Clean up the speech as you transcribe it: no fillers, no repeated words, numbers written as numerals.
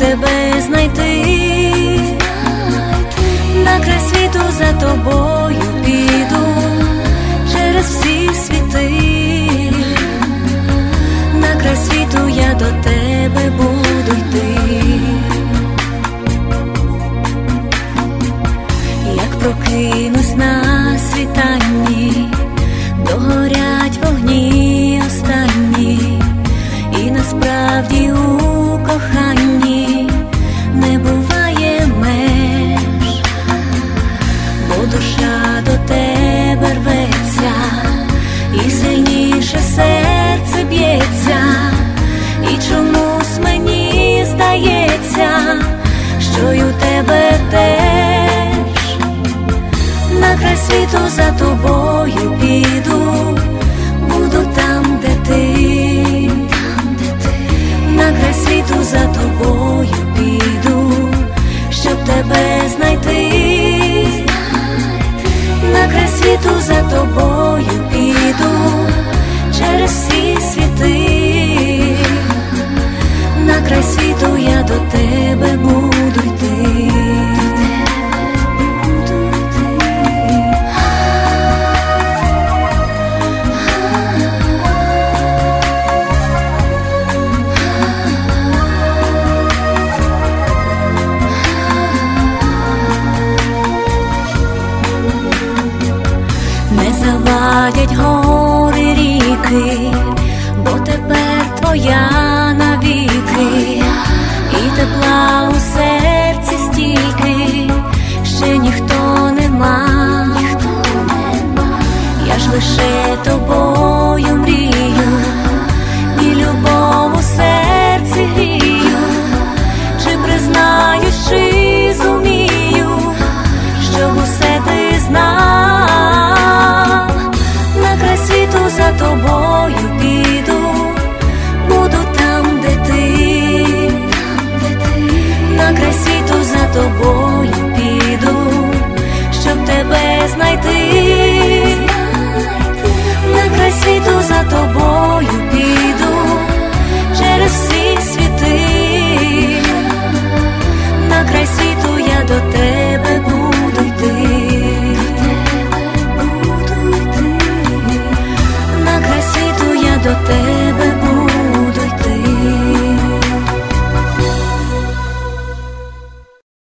тебе знайти. На край світу за тобою піду, через всі світи. На край світу я до тебе буду йти. Як прокинусь на світанні, догорять вогні останні, і насправді у коханні не буває меж, бо душа до тебе рветься, і сильніше серце б'ється, і чомусь мені здається, що й у тебе теж. На край світу за тобою піду, буду там, де ти. На край світу за тобою піду, щоб тебе знайти. На край світу за тобою піду, через всі світи. На край світу я до тебе буду йти. Не завадять гори, ріки,